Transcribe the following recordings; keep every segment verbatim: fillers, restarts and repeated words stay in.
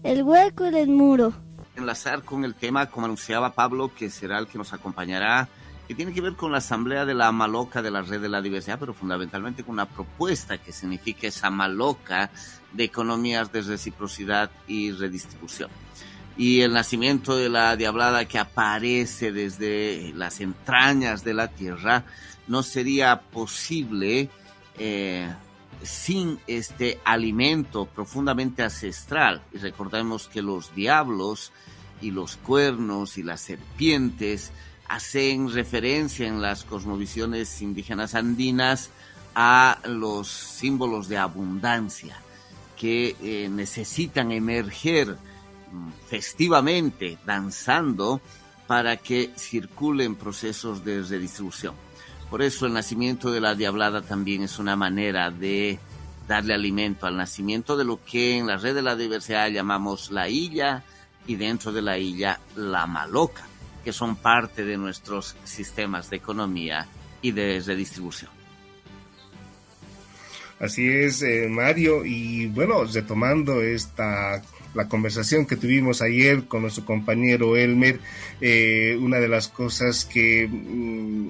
el hueco en el muro. Enlazar con el tema, como anunciaba Pablo, que será el que nos acompañará, que tiene que ver con la asamblea de la Maloca de la Red de la Diversidad, pero fundamentalmente con una propuesta que significa esa Maloca de economías de reciprocidad y redistribución. Y el nacimiento de la Diablada, que aparece desde las entrañas de la tierra, no sería posible eh, sin este alimento profundamente ancestral. Y recordemos que los diablos y los cuernos y las serpientes hacen referencia en las cosmovisiones indígenas andinas a los símbolos de abundancia que eh, necesitan emerger festivamente, danzando, para que circulen procesos de redistribución. Por eso el nacimiento de la Diablada también es una manera de darle alimento al nacimiento de lo que en la Red de la Diversidad llamamos la Illa, y dentro de la Illa la Maloca, que son parte de nuestros sistemas de economía y de redistribución. Así es, eh, Mario, y bueno, retomando esta la conversación que tuvimos ayer con nuestro compañero Elmer, eh, una de las cosas que mm,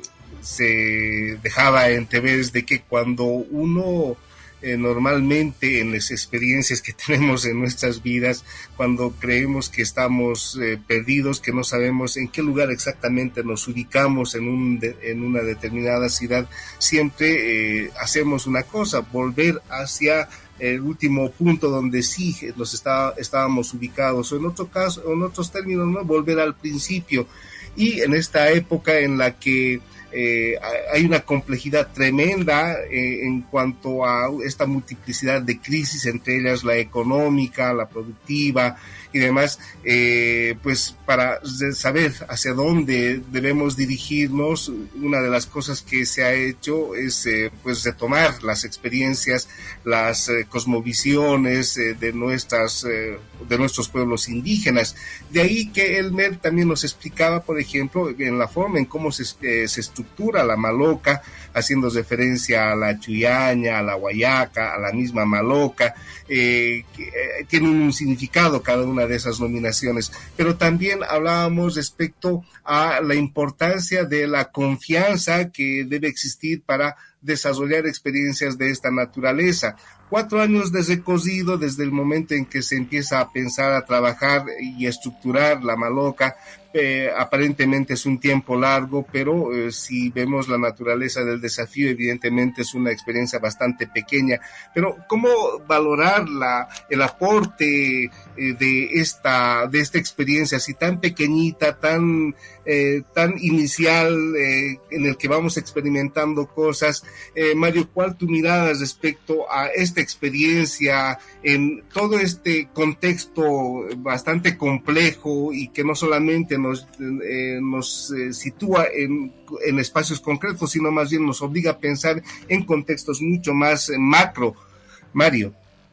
se dejaba entrever es de que cuando uno eh, normalmente en las experiencias que tenemos en nuestras vidas, cuando creemos que estamos eh, perdidos, que no sabemos en qué lugar exactamente nos ubicamos en, un de, en una determinada ciudad, siempre eh, hacemos una cosa, volver hacia el último punto donde sí nos está, estábamos ubicados, o en otro caso, en otros términos, ¿no? Volver al principio. Y en esta época en la que eh, hay una complejidad tremenda eh, en cuanto a esta multiplicidad de crisis, entre ellas la económica, la productiva y demás, eh, pues para saber hacia dónde debemos dirigirnos, una de las cosas que se ha hecho es eh, pues retomar las experiencias, las eh, cosmovisiones eh, de nuestras eh, de nuestros pueblos indígenas. De ahí que Elmer también nos explicaba, por ejemplo, en la forma en cómo se, eh, se estructura la Maloca, haciendo referencia a la Chuyaña, a la Guayaca, a la misma Maloca, eh, que eh, tiene un significado cada una de esas nominaciones, pero también hablábamos respecto a la importancia de la confianza que debe existir para desarrollar experiencias de esta naturaleza. Cuatro años de recorrido desde el momento en que se empieza a pensar, a trabajar y a estructurar la Maloca. Eh, aparentemente es un tiempo largo, pero eh, si vemos la naturaleza del desafío, evidentemente es una experiencia bastante pequeña. Pero ¿cómo valorar la, el aporte eh, de esta de esta experiencia así tan pequeñita, tan eh, tan inicial, eh, en el que vamos experimentando cosas? Eh, Mario, ¿cuál tu mirada respecto a esta experiencia en todo este contexto bastante complejo y que no solamente nos, eh, nos eh, sitúa en, en espacios concretos, sino más bien nos obliga a pensar en contextos mucho más eh, macro? Mario.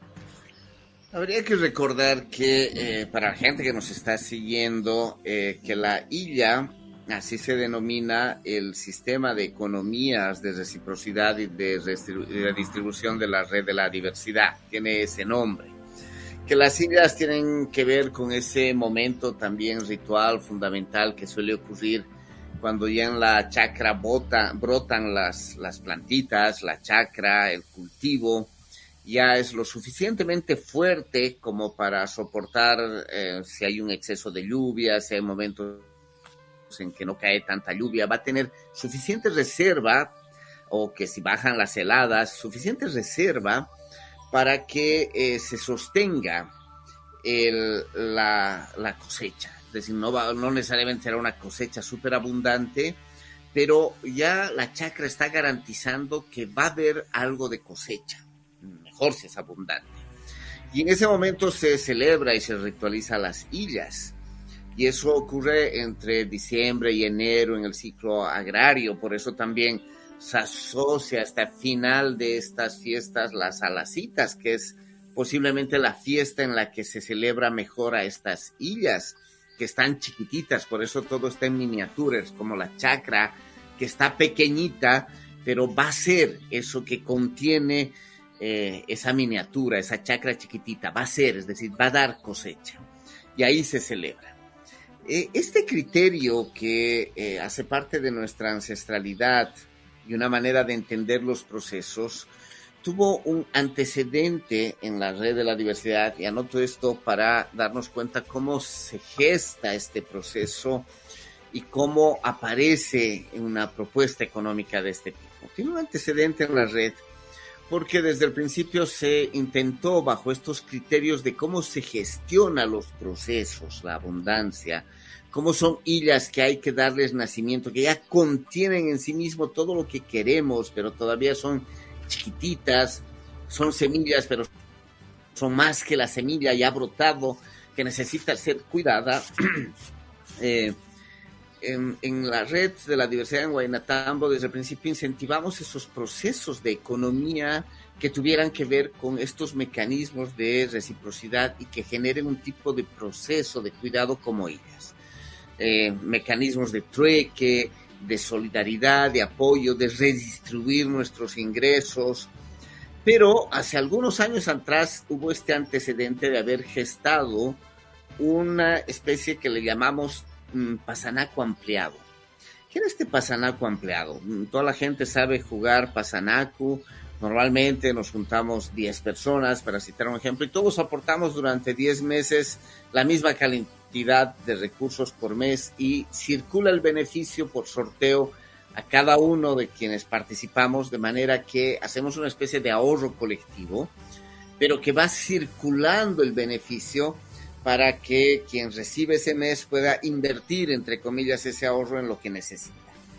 Habría que recordar que eh, para la gente que nos está siguiendo, eh, que la Illa, así se denomina el sistema de economías de reciprocidad y de redistribución de la Red de la Diversidad, tiene ese nombre. Que las illas tienen que ver con ese momento también ritual fundamental que suele ocurrir cuando ya en la chacra bota, brotan las, las plantitas, la chacra, el cultivo, ya es lo suficientemente fuerte como para soportar eh, si hay un exceso de lluvia, si hay momentos en que no cae tanta lluvia, va a tener suficiente reserva, o que si bajan las heladas, suficiente reserva para que eh, se sostenga el, la, la cosecha. Es decir, no, va, no necesariamente será una cosecha súper abundante, pero ya la chacra está garantizando que va a haber algo de cosecha, mejor si es abundante. Y en ese momento se celebra y se ritualiza las illas. Y eso ocurre entre diciembre y enero en el ciclo agrario, por eso también se asocia hasta el final de estas fiestas las alacitas, que es posiblemente la fiesta en la que se celebra mejor a estas illas, que están chiquititas, por eso todo está en miniaturas, como la chacra, que está pequeñita, pero va a ser eso que contiene eh, esa miniatura, esa chacra chiquitita, va a ser, es decir, va a dar cosecha. Y ahí se celebra. Eh, este criterio que eh, hace parte de nuestra ancestralidad y una manera de entender los procesos, tuvo un antecedente en la red de la diversidad, y anoto esto para darnos cuenta cómo se gesta este proceso y cómo aparece en una propuesta económica de este tipo. Tiene un antecedente en la red porque desde el principio se intentó bajo estos criterios de cómo se gestiona los procesos, la abundancia, cómo son illas que hay que darles nacimiento, que ya contienen en sí mismo todo lo que queremos, pero todavía son chiquititas, son semillas, pero son más que la semilla ya brotado, que necesita ser cuidada. eh, en, en la red de la diversidad en Huaynatambo, desde el principio incentivamos esos procesos de economía que tuvieran que ver con estos mecanismos de reciprocidad y que generen un tipo de proceso de cuidado como ellas. Eh, mecanismos de trueque, de solidaridad, de apoyo, de redistribuir nuestros ingresos. Pero hace algunos años atrás hubo este antecedente de haber gestado una especie que le llamamos mmm, pasanaco ampliado. ¿Qué era este pasanaco ampliado? Toda la gente sabe jugar pasanaco. Normalmente nos juntamos diez personas, para citar un ejemplo, y todos aportamos durante diez meses la misma cantidad de recursos por mes y circula el beneficio por sorteo a cada uno de quienes participamos, de manera que hacemos una especie de ahorro colectivo, pero que va circulando el beneficio para que quien recibe ese mes pueda invertir, entre comillas, ese ahorro en lo que necesita.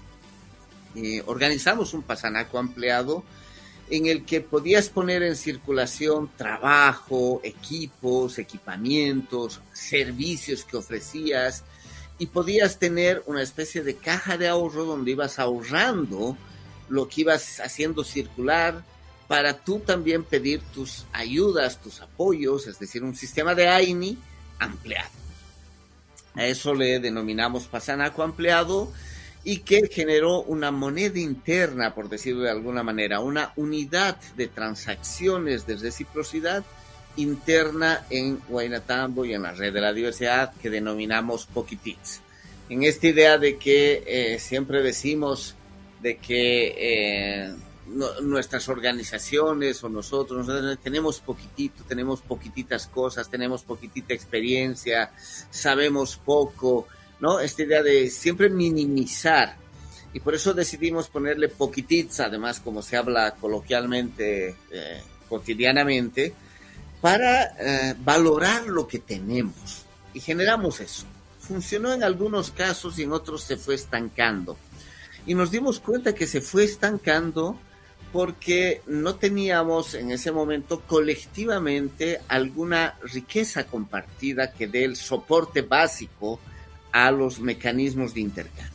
Eh, organizamos un pasanaco ampliado en el que podías poner en circulación trabajo, equipos, equipamientos, servicios que ofrecías, y podías tener una especie de caja de ahorro donde ibas ahorrando lo que ibas haciendo circular para tú también pedir tus ayudas, tus apoyos, es decir, un sistema de AINI ampliado. A eso le denominamos pasanaco ampliado, y que generó una moneda interna, por decirlo de alguna manera, una unidad de transacciones de reciprocidad interna en Huaynatambo y en la red de la diversidad que denominamos Poquitits. En esta idea de que eh, siempre decimos de que eh, no, nuestras organizaciones o nosotros, nosotros tenemos poquitito, tenemos poquititas cosas, tenemos poquitita experiencia, sabemos poco, ¿no? Esta idea de siempre minimizar, y por eso decidimos ponerle poquitits, además como se habla coloquialmente, eh, cotidianamente, para eh, valorar lo que tenemos, y generamos eso. Funcionó en algunos casos y en otros se fue estancando, y nos dimos cuenta que se fue estancando porque no teníamos en ese momento colectivamente alguna riqueza compartida que dé el soporte básico a los mecanismos de intercambio.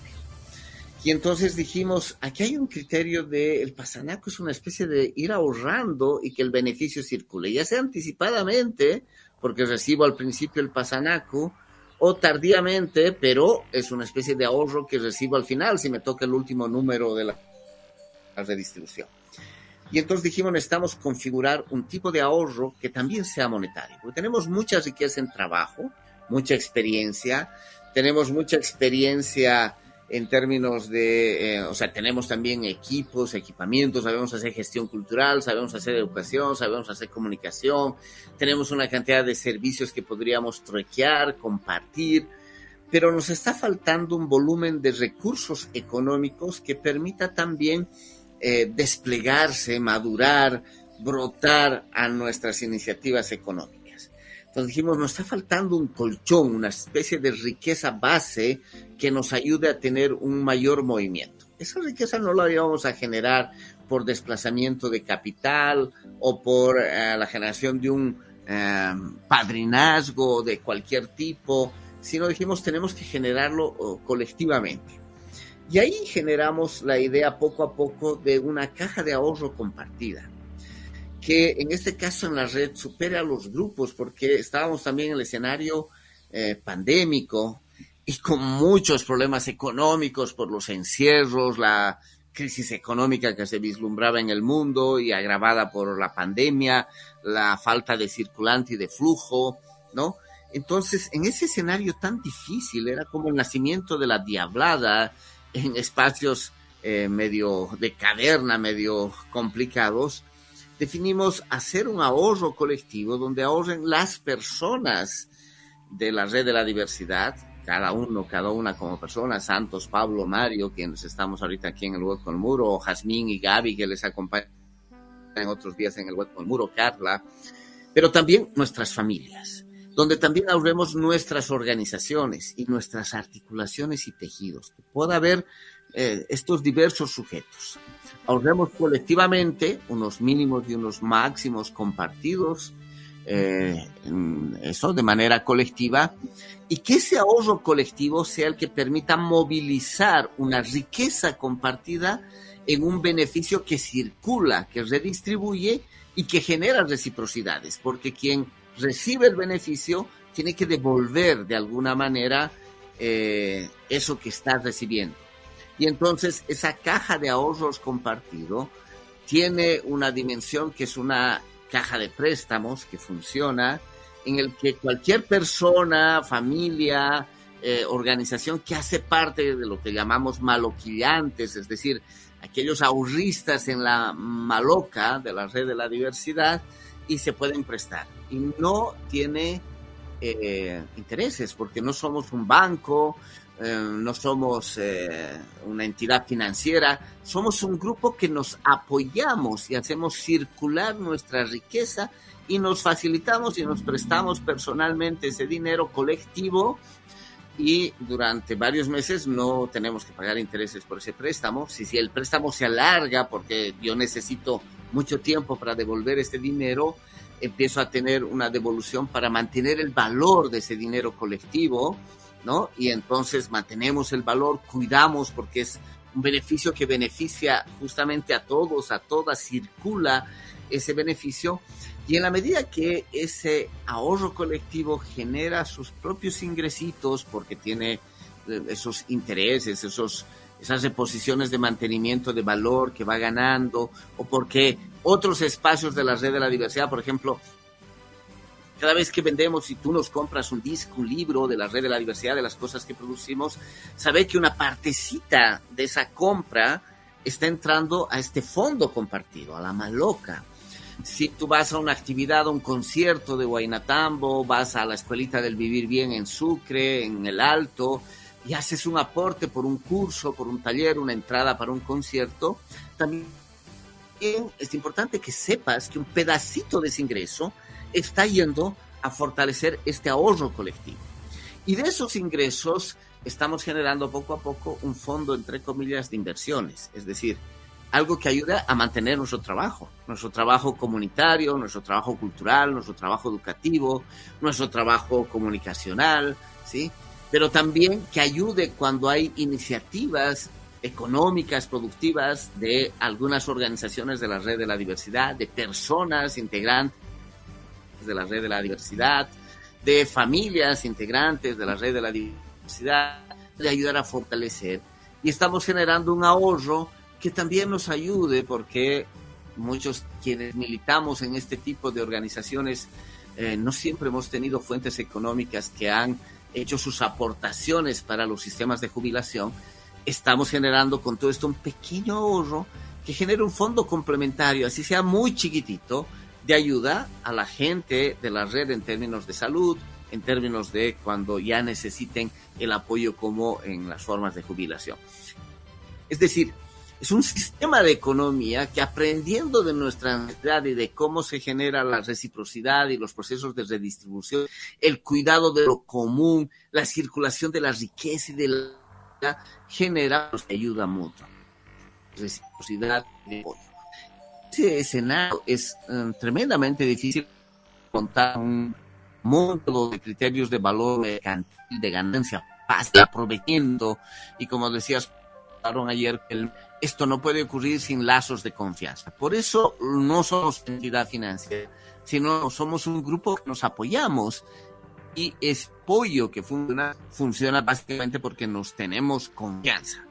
Y entonces dijimos, aquí hay un criterio de el pasanaco, es una especie de ir ahorrando y que el beneficio circule, ya sea anticipadamente, porque recibo al principio el pasanaco, o tardíamente, pero es una especie de ahorro que recibo al final, si me toca el último número de la, la redistribución. Y entonces dijimos, necesitamos configurar un tipo de ahorro que también sea monetario, porque tenemos mucha riqueza en trabajo, mucha experiencia, tenemos mucha experiencia en términos de, eh, o sea, tenemos también equipos, equipamientos, sabemos hacer gestión cultural, sabemos hacer educación, sabemos hacer comunicación, tenemos una cantidad de servicios que podríamos truequear, compartir, pero nos está faltando un volumen de recursos económicos que permita también eh, desplegarse, madurar, brotar a nuestras iniciativas económicas. Entonces dijimos, nos está faltando un colchón, una especie de riqueza base que nos ayude a tener un mayor movimiento. Esa riqueza no la íbamos a generar por desplazamiento de capital o por eh, la generación de un eh, padrinazgo de cualquier tipo, sino dijimos, tenemos que generarlo oh, colectivamente. Y ahí generamos la idea poco a poco de una caja de ahorro compartida, que en este caso en la red supera a los grupos, porque estábamos también en el escenario eh, pandémico y con muchos problemas económicos por los encierros, la crisis económica que se vislumbraba en el mundo y agravada por la pandemia, la falta de circulante y de flujo, ¿no? Entonces, en ese escenario tan difícil, era como el nacimiento de la diablada en espacios eh, medio de caverna, medio complicados, definimos hacer un ahorro colectivo donde ahorren las personas de la red de la diversidad, cada uno, cada una como persona, Santos, Pablo, Mario, quienes estamos ahorita aquí en el Hueco del Muro, o Jazmín y Gaby, que les acompañan otros días en el Hueco del Muro, Carla, pero también nuestras familias, donde también ahorremos nuestras organizaciones y nuestras articulaciones y tejidos, que pueda haber eh, estos diversos sujetos. Ahorremos colectivamente unos mínimos y unos máximos compartidos, Eh, eso de manera colectiva, y que ese ahorro colectivo sea el que permita movilizar una riqueza compartida en un beneficio que circula, que redistribuye y que genera reciprocidades, porque quien recibe el beneficio tiene que devolver de alguna manera eh, eso que está recibiendo. Y entonces esa caja de ahorros compartido tiene una dimensión que es una caja de préstamos que funciona, en el que cualquier persona, familia, eh, organización que hace parte de lo que llamamos maloquillantes, es decir, aquellos ahorristas en la maloca de la red de la diversidad, y se pueden prestar. Y no tiene eh, intereses, porque no somos un banco, Eh, no somos eh, una entidad financiera, somos un grupo que nos apoyamos y hacemos circular nuestra riqueza y nos facilitamos y nos prestamos personalmente ese dinero colectivo, y durante varios meses no tenemos que pagar intereses por ese préstamo. Si, si el préstamo se alarga porque yo necesito mucho tiempo para devolver este dinero, empiezo a tener una devolución para mantener el valor de ese dinero colectivo, ¿no? Y entonces mantenemos el valor, cuidamos, porque es un beneficio que beneficia justamente a todos, a todas, circula ese beneficio, y en la medida que ese ahorro colectivo genera sus propios ingresitos, porque tiene esos intereses, esos, esas reposiciones de mantenimiento de valor que va ganando, o porque otros espacios de la red de la diversidad, por ejemplo, cada vez que vendemos, si tú nos compras un disco, un libro de la red de la diversidad, de las cosas que producimos, sabe que una partecita de esa compra está entrando a este fondo compartido, a la maloca. Si tú vas a una actividad, a un concierto de Huaynatambo, vas a la Escuelita del Vivir Bien en Sucre, en el Alto, y haces un aporte por un curso, por un taller, una entrada para un concierto, también es importante que sepas que un pedacito de ese ingreso está yendo a fortalecer este ahorro colectivo. Y de esos ingresos estamos generando poco a poco un fondo, entre comillas, de inversiones, es decir, algo que ayuda a mantener nuestro trabajo, nuestro trabajo comunitario, nuestro trabajo cultural, nuestro trabajo educativo, nuestro trabajo comunicacional, ¿sí? Pero también que ayude cuando hay iniciativas económicas, productivas de algunas organizaciones de la red de la diversidad, de personas integrantes de la red de la diversidad, de familias integrantes de la red de la diversidad, de ayudar a fortalecer. Y estamos generando un ahorro que también nos ayude, porque muchos quienes militamos en este tipo de organizaciones eh, no siempre hemos tenido fuentes económicas que han hecho sus aportaciones para los sistemas de jubilación. Estamos generando con todo esto un pequeño ahorro que genera un fondo complementario, así sea muy chiquitito, de ayuda a la gente de la red en términos de salud, en términos de cuando ya necesiten el apoyo como en las formas de jubilación. Es decir, es un sistema de economía que, aprendiendo de nuestra necesidad y de cómo se genera la reciprocidad y los procesos de redistribución, el cuidado de lo común, la circulación de la riqueza y de la genera pues, ayuda mutua, reciprocidad y apoyo. Ese escenario es um, tremendamente difícil contar un mundo de criterios de valor mercantil, de ganancia fácil, aprovechando, y como decías ayer, el, esto no puede ocurrir sin lazos de confianza. Por eso no somos entidad financiera, sino somos un grupo que nos apoyamos, y ese apoyo que funciona, funciona básicamente porque nos tenemos confianza.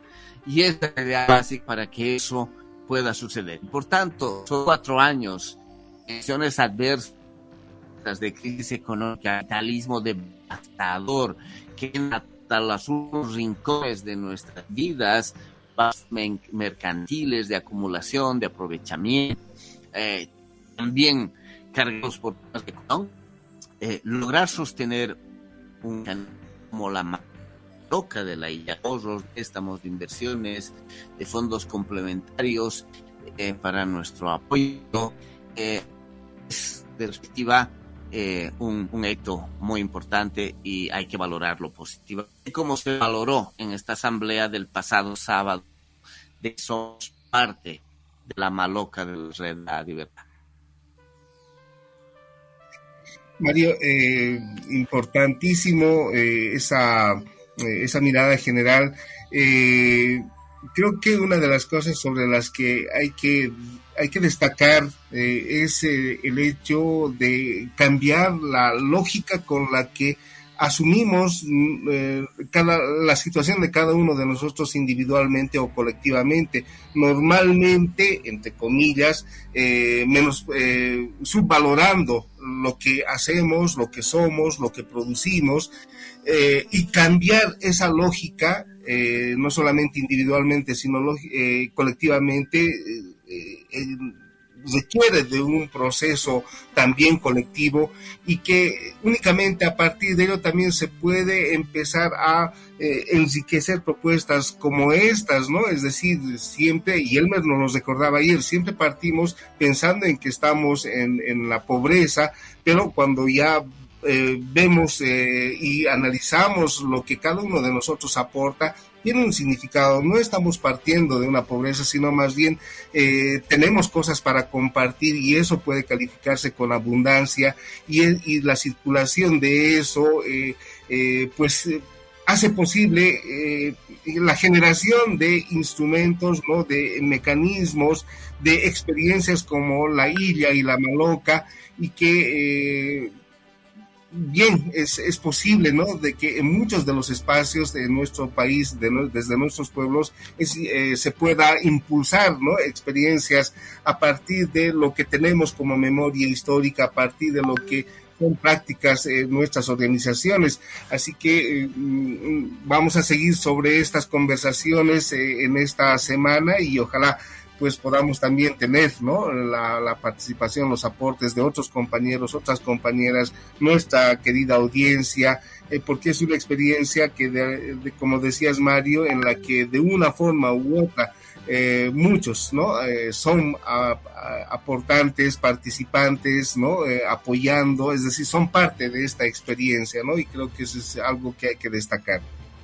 y es la idea básica para que eso pueda suceder. Por tanto, son cuatro años, condiciones adversas de crisis económica, capitalismo devastador, que hasta los últimos rincones de nuestras vidas, mercantiles, de acumulación, de aprovechamiento, eh, también cargados por temas de economía, eh, lograr sostener un como la loca de la I A, ahorros, préstamos de inversiones, de fondos complementarios eh, para nuestro apoyo, eh, es de perspectiva eh, un, un hecho muy importante y hay que valorarlo positivamente, como se valoró en esta asamblea del pasado sábado, de que somos parte de la maloca de la red de la libertad. Mario, eh, importantísimo eh, esa, eh, esa mirada general. Eh, creo que una de las cosas sobre las que hay que, hay que destacar eh, es eh, el hecho de cambiar la lógica con la que asumimos eh, cada, la situación de cada uno de nosotros individualmente o colectivamente, normalmente, entre comillas, eh, menos eh, subvalorando lo que hacemos, lo que somos, lo que producimos, eh, y cambiar esa lógica, eh, no solamente individualmente, sino eh, colectivamente, eh, eh, requiere de un proceso también colectivo y que únicamente a partir de ello también se puede empezar a eh, enriquecer propuestas como estas, ¿no? Es decir, siempre, y Elmer nos lo recordaba ayer, siempre partimos pensando en que estamos en, en la pobreza, pero cuando ya eh, vemos eh, y analizamos lo que cada uno de nosotros aporta, tiene un significado. No estamos partiendo de una pobreza, sino más bien eh, tenemos cosas para compartir y eso puede calificarse con abundancia y, y la circulación de eso eh, eh, pues eh, hace posible eh, la generación de instrumentos, ¿no? De mecanismos, de experiencias como la Illa y la Maloca y que eh, bien, es, es posible, ¿no? De que en muchos de los espacios de nuestro país, de, desde nuestros pueblos, es, eh, se pueda impulsar, ¿no? Experiencias a partir de lo que tenemos como memoria histórica, a partir de lo que son prácticas en eh, nuestras organizaciones. Así que eh, vamos a seguir sobre estas conversaciones eh, en esta semana y ojalá pues podamos también tener, ¿no? la, la participación, los aportes de otros compañeros, otras compañeras, nuestra querida audiencia, eh, porque es una experiencia que, de, de, como decías Mario, en la que de una forma u otra eh, muchos, ¿no? Eh, son a, a, aportantes, participantes, ¿no? Eh, apoyando, es decir, son parte de esta experiencia, ¿no? Y creo que eso es algo que hay que destacar.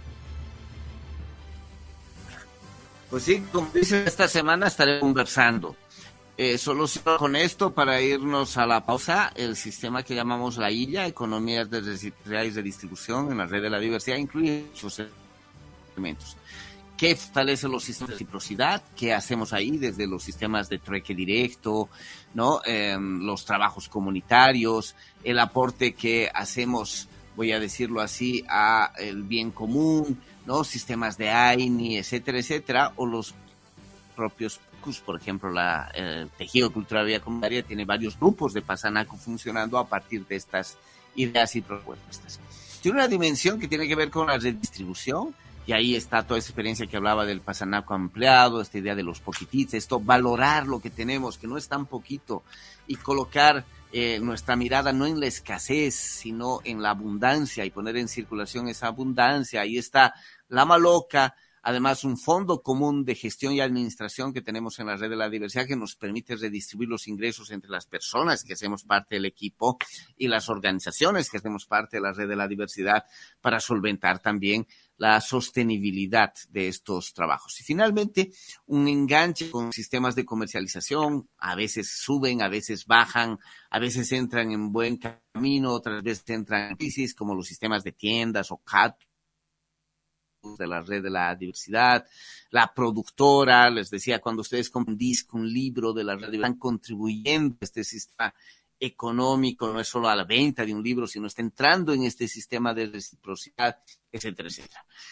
Pues sí, como dice, esta semana estaré conversando. Eh, solo con esto para irnos a la pausa, el sistema que llamamos la I L A, Economías de Reales de Distribución en la Red de la Diversidad, incluye muchos elementos. ¿Qué fortalece los sistemas de reciprocidad? ¿Qué hacemos ahí desde los sistemas de trueque directo, ¿no? Eh, los trabajos comunitarios, el aporte que hacemos, voy a decirlo así, a el bien común, ¿no? Sistemas de A I N I, etcétera, etcétera, o los propios P C U S, por ejemplo, la, el tejido cultural vía comunitaria tiene varios grupos de Pasanaco funcionando a partir de estas ideas y propuestas. Tiene una dimensión que tiene que ver con la redistribución, y ahí está toda esa experiencia que hablaba del Pasanaco ampliado, esta idea de los poquititos, esto, valorar lo que tenemos, que no es tan poquito, y colocar eh, nuestra mirada no en la escasez, sino en la abundancia, y poner en circulación esa abundancia. Ahí está la Maloca, además un fondo común de gestión y administración que tenemos en la Red de la Diversidad que nos permite redistribuir los ingresos entre las personas que hacemos parte del equipo y las organizaciones que hacemos parte de la Red de la Diversidad para solventar también la sostenibilidad de estos trabajos. Y finalmente, un enganche con sistemas de comercialización, a veces suben, a veces bajan, a veces entran en buen camino, otras veces entran en crisis, como los sistemas de tiendas o C A T de la Red de la Diversidad, la productora, les decía, cuando ustedes compran un disco, un libro de la Red, están contribuyendo a este sistema económico, no es solo a la venta de un libro, sino está entrando en este sistema de reciprocidad, etcétera, etcétera.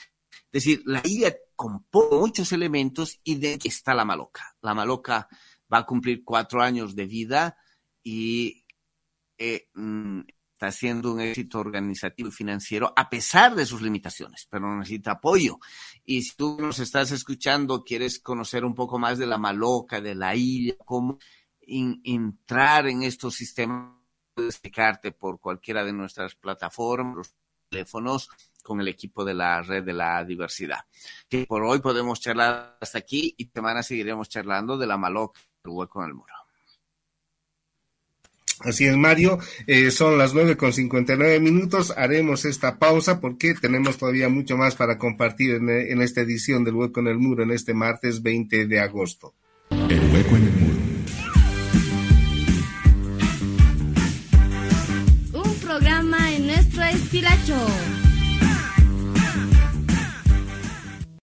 Es decir, la Illa compone muchos elementos y de aquí está la Maloca. La Maloca va a cumplir cuatro años de vida y eh, está siendo un éxito organizativo y financiero a pesar de sus limitaciones, pero necesita apoyo. Y si tú nos estás escuchando, quieres conocer un poco más de la Maloca, de la Illa, cómo in, entrar en estos sistemas, puedes explicarte por cualquiera de nuestras plataformas, los teléfonos, con el equipo de la Red de la Diversidad. Que por hoy podemos charlar hasta aquí y semana seguiremos charlando de la Maloca, el hueco en el muro. Así es, Mario, eh, son las nueve con cincuenta y nueve minutos, haremos esta pausa porque tenemos todavía mucho más para compartir en, en esta edición del Hueco en el Muro, en este martes veinte de agosto. El Hueco en el Muro. Un programa en nuestro estilacho.